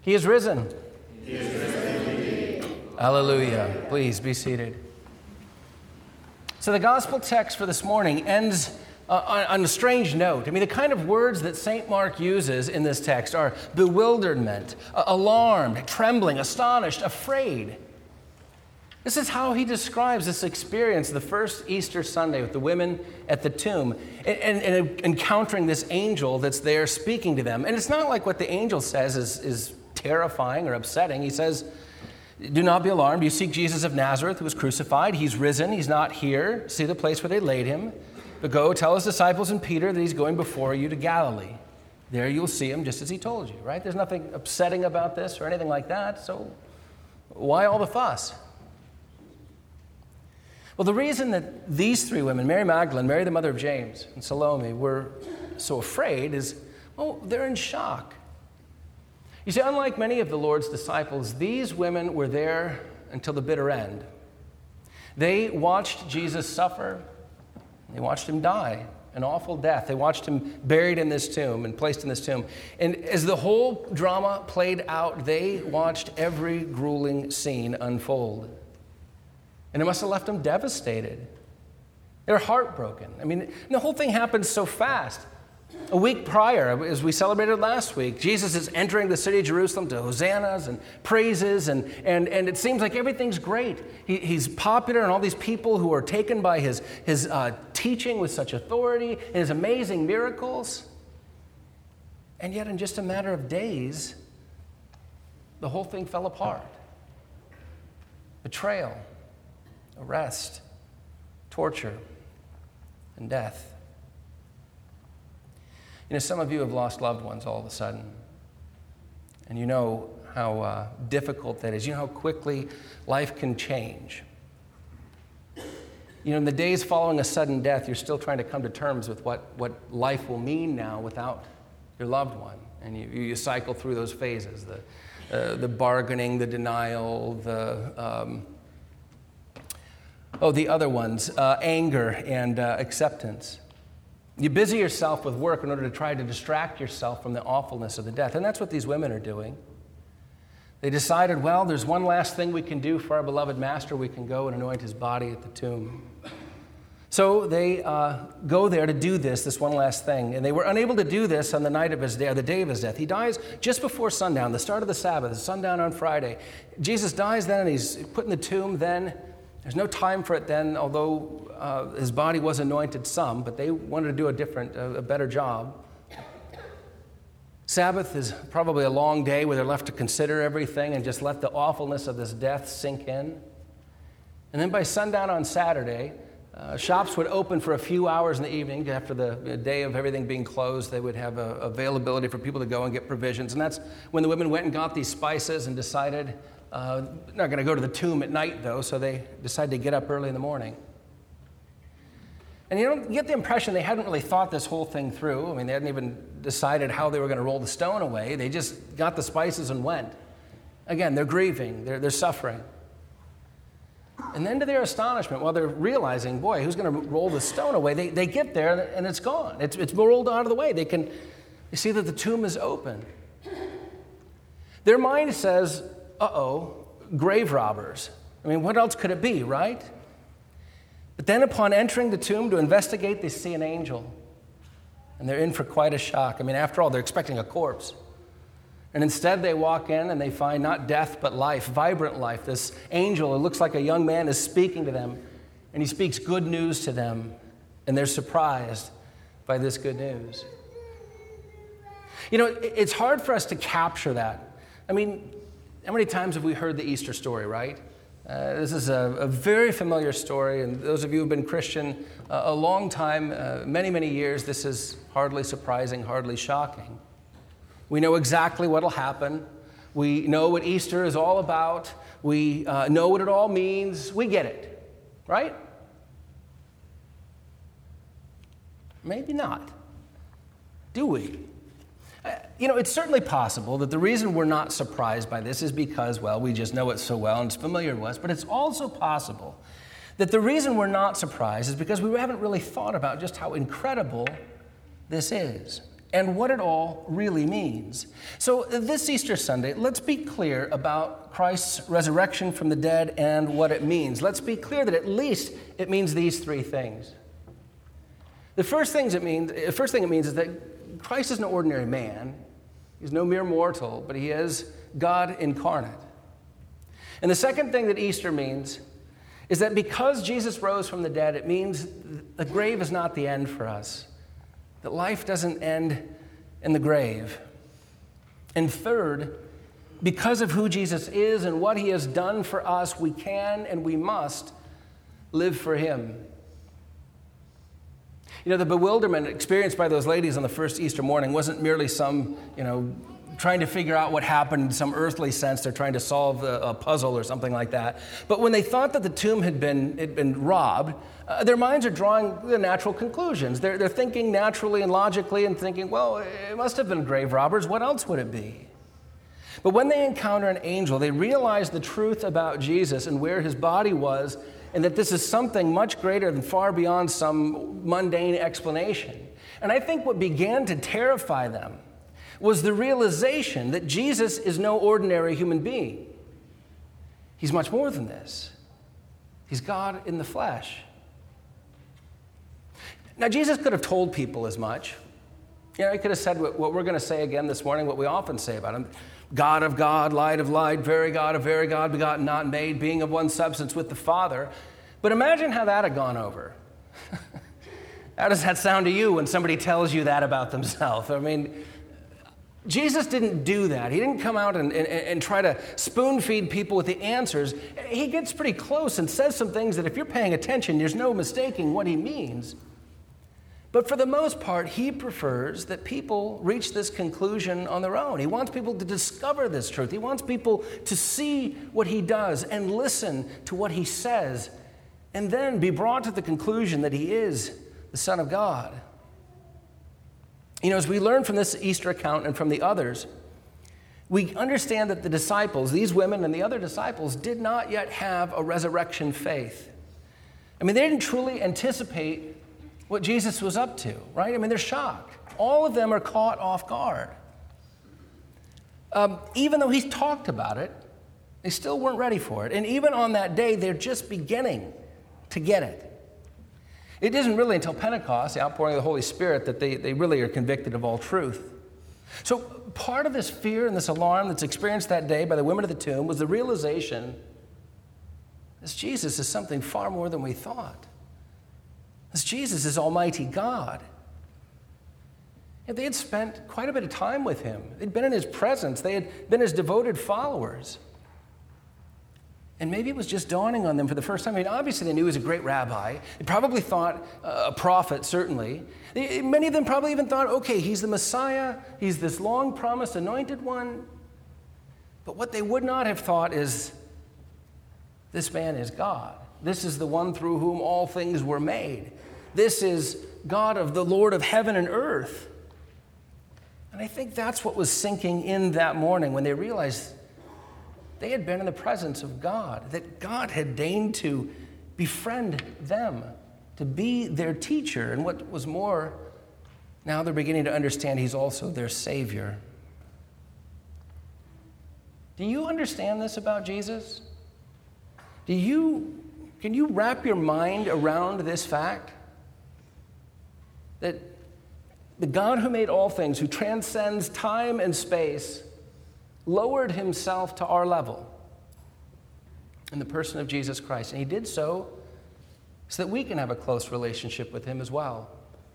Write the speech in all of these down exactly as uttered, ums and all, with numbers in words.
He is risen. He is risen indeed. Hallelujah. Please be seated. So the gospel text for this morning ends uh, on, on a strange note. I mean, the kind of words that Saint Mark uses in this text are bewilderment, uh, alarmed, trembling, astonished, afraid. This is how he describes this experience the first Easter Sunday with the women at the tomb and, and, and encountering this angel that's there speaking to them. And it's not like what the angel says is, is terrifying or upsetting. He says, "Do not be alarmed. You seek Jesus of Nazareth who was crucified. He's risen. He's not here. See the place where they laid him. But go tell his disciples and Peter that he's going before you to Galilee. There you'll see him just as he told you," right? There's nothing upsetting about this or anything like that. So why all the fuss? Well, the reason that these three women, Mary Magdalene, Mary the mother of James, and Salome, were so afraid is, well, they're in shock. You see, unlike many of the Lord's disciples, these women were there until the bitter end. They watched Jesus suffer. They watched him die, an awful death. They watched him buried in this tomb and placed in this tomb. And as the whole drama played out, they watched every grueling scene unfold. And it must have left them devastated. They're heartbroken. I mean, the whole thing happened so fast. A week prior, as we celebrated last week, Jesus is entering the city of Jerusalem to hosannas and praises, and, and, and it seems like everything's great. He, he's popular, and all these people who are taken by his, his uh, teaching with such authority and his amazing miracles. And yet, in just a matter of days, the whole thing fell apart. Betrayal, arrest, torture, and death. You know, some of you have lost loved ones all of a sudden. And you know how uh, difficult that is. You know how quickly life can change. You know, in the days following a sudden death, you're still trying to come to terms with what, what life will mean now without your loved one. And you, you cycle through those phases, the, uh, the bargaining, the denial, the... Um, Oh, the other ones, uh, anger and uh, acceptance. You busy yourself with work in order to try to distract yourself from the awfulness of the death. And that's what these women are doing. They decided, well, there's one last thing we can do for our beloved master. We can go and anoint his body at the tomb. So they uh, go there to do this, this one last thing. And they were unable to do this on the night of his death, the day of his death. He dies just before sundown, the start of the Sabbath, sundown on Friday. Jesus dies then, and he's put in the tomb then. There's no time for it then, although uh, his body was anointed some, but they wanted to do a different, a, a better job. Sabbath is probably a long day where they're left to consider everything and just let the awfulness of this death sink in. And then by sundown on Saturday, uh, shops would open for a few hours in the evening. After the day of everything being closed, they would have a, availability for people to go and get provisions. And that's when the women went and got these spices and decided, Uh, not going to go to the tomb at night, though, so they decided to get up early in the morning. And you don't get the impression they hadn't really thought this whole thing through. I mean, they hadn't even decided how they were going to roll the stone away. They just got the spices and went. Again, they're grieving. They're, they're suffering. And then to their astonishment, while they're realizing, boy, who's going to roll the stone away, they, they get there and it's gone. It's, it's rolled out of the way. They can they see that the tomb is open. Their mind says, uh-oh, grave robbers. I mean, what else could it be, right? But then upon entering the tomb to investigate, they see an angel. And they're in for quite a shock. I mean, after all, they're expecting a corpse. And instead they walk in and they find not death, but life, vibrant life. This angel, it looks like a young man, is speaking to them. And he speaks good news to them. And they're surprised by this good news. You know, it's hard for us to capture that. I mean, how many times have we heard the Easter story, right? Uh, this is a, a very familiar story, and those of you who have been Christian uh, a long time, uh, many, many years, this is hardly surprising, hardly shocking. We know exactly what will happen. We know what Easter is all about. We uh, know what it all means. We get it, right? Maybe not. Do we? You know, it's certainly possible that the reason we're not surprised by this is because, well, we just know it so well and it's familiar to us. But it's also possible that the reason we're not surprised is because we haven't really thought about just how incredible this is. and what it all really means. So this Easter Sunday, let's be clear about Christ's resurrection from the dead and what it means. Let's be clear that at least it means these three things. The first things it means, the first thing it means is that Christ is no ordinary man. He's no mere mortal, but he is God incarnate. And the second thing that Easter means is that because Jesus rose from the dead, it means the grave is not the end for us. That life doesn't end in the grave. And third, because of who Jesus is and what he has done for us, we can and we must live for him. You know, the bewilderment experienced by those ladies on the first Easter morning wasn't merely some, you know, trying to figure out what happened in some earthly sense. They're trying to solve a, a puzzle or something like that. But when they thought that the tomb had been, had been robbed, uh, their minds are drawing the natural conclusions. They're, they're thinking naturally and logically and thinking, well, it must have been grave robbers. What else would it be? But when they encounter an angel, they realize the truth about Jesus and where his body was, and that this is something much greater than far beyond some mundane explanation. And I think what began to terrify them was the realization that Jesus is no ordinary human being. He's much more than this. He's God in the flesh. Now, Jesus could have told people as much. You know, he could have said what, what we're going to say again this morning, what we often say about him. God of God, light of light, very God of very God, begotten, not made, being of one substance with the Father. But imagine how that had gone over. How does that sound to you when somebody tells you that about themselves? I mean, Jesus didn't do that. He didn't come out and, and, and try to spoon feed people with the answers. He gets pretty close and says some things that if you're paying attention, there's no mistaking what he means. But for the most part, he prefers that people reach this conclusion on their own. He wants people to discover this truth. He wants people to see what he does and listen to what he says, and then be brought to the conclusion that he is the Son of God. You know, as we learn from this Easter account and from the others, we understand that the disciples, these women and the other disciples, did not yet have a resurrection faith. I mean, they didn't truly anticipate what Jesus was up to, right? I mean, they're shocked. All of them are caught off guard. Um, even though he's talked about it, they still weren't ready for it. And even on that day, they're just beginning to get it. It isn't really until Pentecost, the outpouring of the Holy Spirit, that they, they really are convicted of all truth. So part of this fear and this alarm that's experienced that day by the women of the tomb was the realization this Jesus is something far more than we thought. This Jesus is Almighty God. And they had spent quite a bit of time with him. They'd been in his presence. They had been his devoted followers. And maybe it was just dawning on them for the first time. I mean, obviously they knew he was a great rabbi. They probably thought uh, a prophet, certainly. They, many of them probably even thought, okay, he's the Messiah. He's this long-promised anointed one. But what they would not have thought is, this man is God. This is the one through whom all things were made. This is God of the Lord of heaven and earth. And I think that's what was sinking in that morning when they realized they had been in the presence of God, that God had deigned to befriend them, to be their teacher. And what was more, now they're beginning to understand he's also their Savior. Do you understand this about Jesus? Do you, can you wrap your mind around this fact? That the God who made all things, who transcends time and space, lowered himself to our level in the person of Jesus Christ. And he did so so that we can have a close relationship with him as well.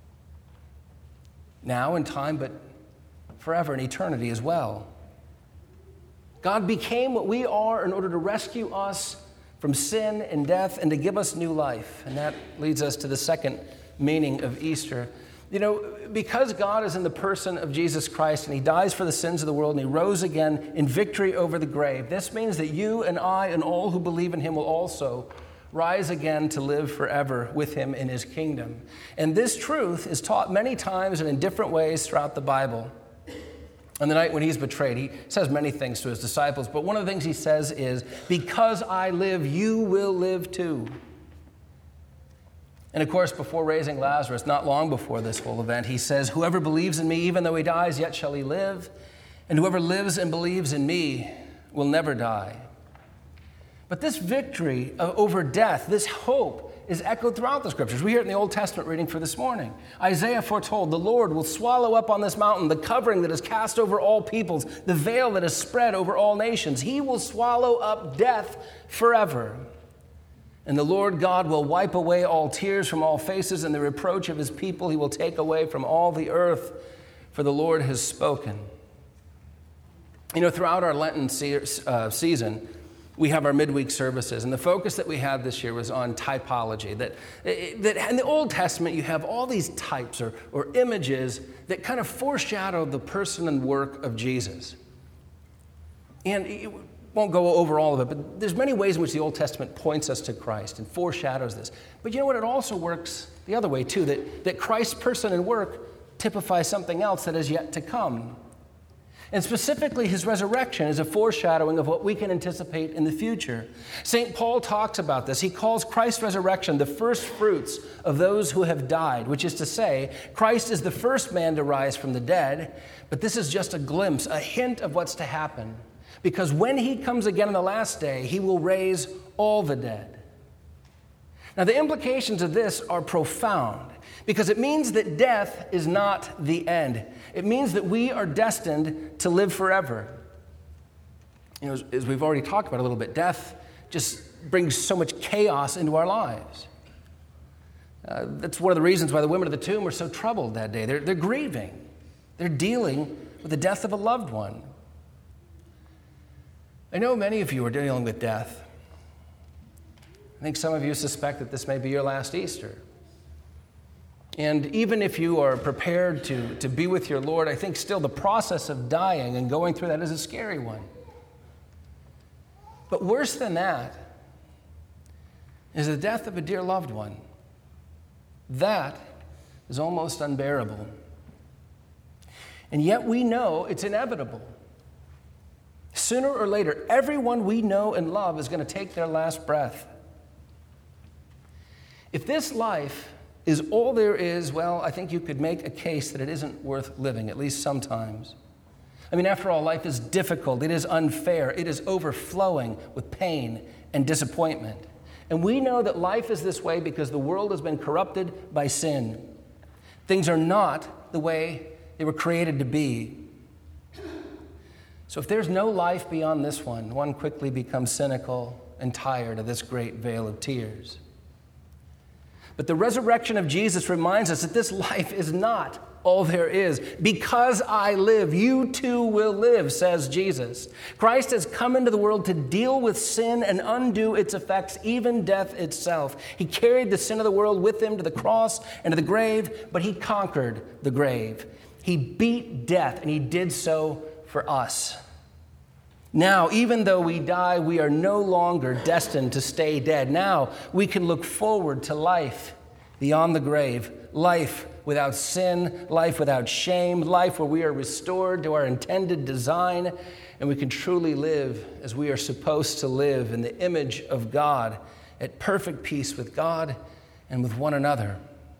Now in time, but forever in eternity as well. God became what we are in order to rescue us from sin and death and to give us new life. And that leads us to the second meaning of Easter. You know, because God is in the person of Jesus Christ and he dies for the sins of the world and he rose again in victory over the grave, this means that you and I and all who believe in him will also rise again to live forever with him in his kingdom. And this truth is taught many times and in different ways throughout the Bible. On the night when he's betrayed, he says many things to his disciples, but one of the things he says is, because I live, you will live too. And of course, before raising Lazarus, not long before this whole event, he says, "Whoever believes in me, even though he dies, yet shall he live. And whoever lives and believes in me will never die." But this victory over death, this hope, is echoed throughout the Scriptures. We hear it in the Old Testament reading for this morning. Isaiah foretold, "The Lord will swallow up on this mountain the covering that is cast over all peoples, the veil that is spread over all nations. He will swallow up death forever. And the Lord God will wipe away all tears from all faces, and the reproach of his people he will take away from all the earth, for the Lord has spoken." You know, throughout our Lenten se- uh, season, we have our midweek services, and the focus that we had this year was on typology. That, that in the Old Testament, you have all these types or, or images that kind of foreshadow the person and work of Jesus. And it won't go over all of it, but there's many ways in which the Old Testament points us to Christ and foreshadows this. But you know what? It also works the other way, too, that, that Christ's person and work typifies something else that is yet to come. And specifically, his resurrection is a foreshadowing of what we can anticipate in the future. Saint Paul talks about this. He calls Christ's resurrection the first fruits of those who have died, which is to say, Christ is the first man to rise from the dead, but this is just a glimpse, a hint of what's to happen. Because when he comes again on the last day, he will raise all the dead. Now, the implications of this are profound, because it means that death is not the end. It means that we are destined to live forever. You know, as, as we've already talked about a little bit, death just brings so much chaos into our lives. Uh, that's one of the reasons why the women of the tomb were so troubled that day. They're, they're grieving. They're dealing with the death of a loved one. I know many of you are dealing with death. I think some of you suspect that this may be your last Easter. And even if you are prepared to, to be with your Lord, I think still the process of dying and going through that is a scary one. But worse than that is the death of a dear loved one. That is almost unbearable. And yet we know it's inevitable. Sooner or later, everyone we know and love is going to take their last breath. If this life is all there is, well, I think you could make a case that it isn't worth living, at least sometimes. I mean, after all, life is difficult, it is unfair, it is overflowing with pain and disappointment. And we know that life is this way because the world has been corrupted by sin. Things are not the way they were created to be. So if there's no life beyond this one, one quickly becomes cynical and tired of this great vale of tears. But the resurrection of Jesus reminds us that this life is not all there is. Because I live, you too will live, says Jesus. Christ has come into the world to deal with sin and undo its effects, even death itself. He carried the sin of the world with him to the cross and to the grave, but he conquered the grave. He beat death, and he did so for us. Now, even though we die, we are no longer destined to stay dead. Now, we can look forward to life beyond the grave, life without sin, life without shame, life where we are restored to our intended design, and we can truly live as we are supposed to live in the image of God, at perfect peace with God and with one another.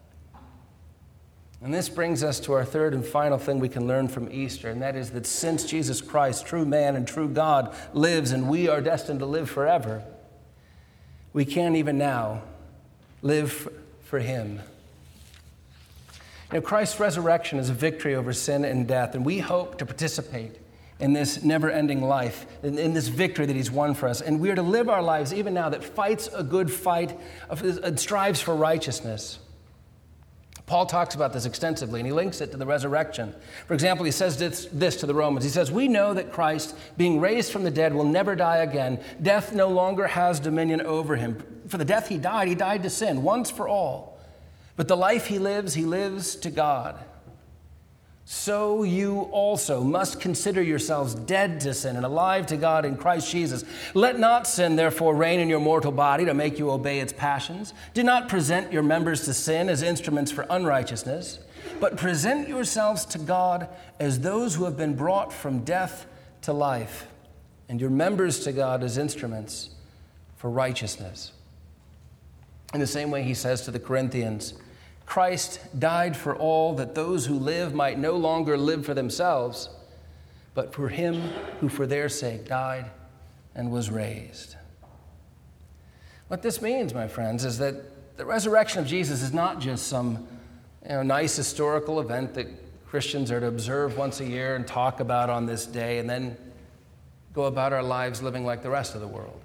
And this brings us to our third and final thing we can learn from Easter, and that is that since Jesus Christ, true man and true God, lives and we are destined to live forever, we can even now live for him. You know, Christ's resurrection is a victory over sin and death, and we hope to participate in this never-ending life, in, in this victory that he's won for us. And we are to live our lives even now that fights a good fight, and strives for righteousness. Paul talks about this extensively, and he links it to the resurrection. For example, he says this, this to the Romans. He says, "We know that Christ, being raised from the dead, will never die again. Death no longer has dominion over him. For the death he died, he died to sin, once for all. But the life he lives, he lives to God. So you also must consider yourselves dead to sin and alive to God in Christ Jesus. Let not sin, therefore, reign in your mortal body to make you obey its passions. Do not present your members to sin as instruments for unrighteousness, but present yourselves to God as those who have been brought from death to life, and your members to God as instruments for righteousness." In the same way, he says to the Corinthians, Christ died for all, that those who live might no longer live for themselves, but for him who for their sake died and was raised. What this means, my friends, is that the resurrection of Jesus is not just some you know, nice historical event that Christians are to observe once a year and talk about on this day and then go about our lives living like the rest of the world.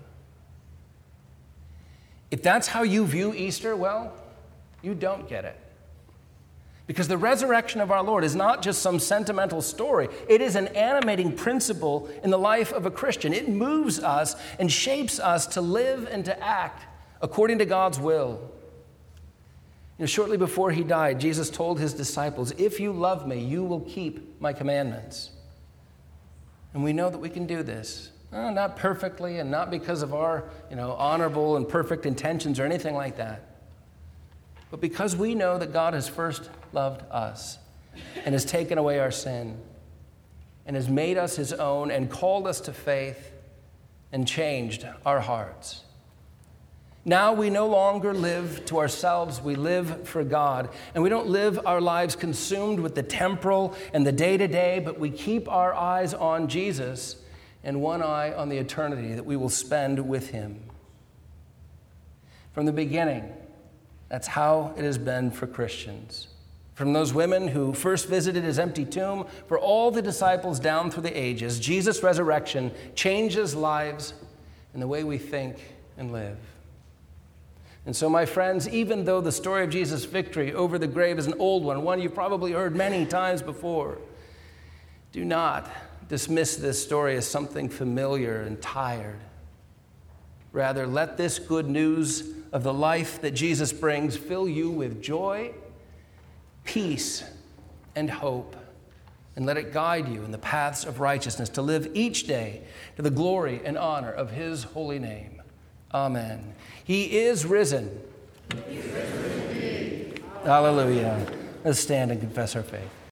If that's how you view Easter, well, you don't get it. Because the resurrection of our Lord is not just some sentimental story. It is an animating principle in the life of a Christian. It moves us and shapes us to live and to act according to God's will. You know, shortly before he died, Jesus told his disciples, if you love me, you will keep my commandments. And we know that we can do this. Oh, not perfectly and not because of our you know, honorable and perfect intentions or anything like that. But because we know that God has first loved us and has taken away our sin and has made us his own and called us to faith and changed our hearts. Now we no longer live to ourselves, we live for God. And we don't live our lives consumed with the temporal and the day-to-day, but we keep our eyes on Jesus and one eye on the eternity that we will spend with him. From the beginning, that's how it has been for Christians. From those women who first visited his empty tomb, for all the disciples down through the ages, Jesus' resurrection changes lives and the way we think and live. And so, my friends, even though the story of Jesus' victory over the grave is an old one, one you've probably heard many times before, do not dismiss this story as something familiar and tired. Rather, let this good news of the life that Jesus brings fill you with joy, peace, and hope, and let it guide you in the paths of righteousness to live each day to the glory and honor of his holy name. Amen. He is risen. He is risen indeed. Hallelujah. Let's stand and confess our faith.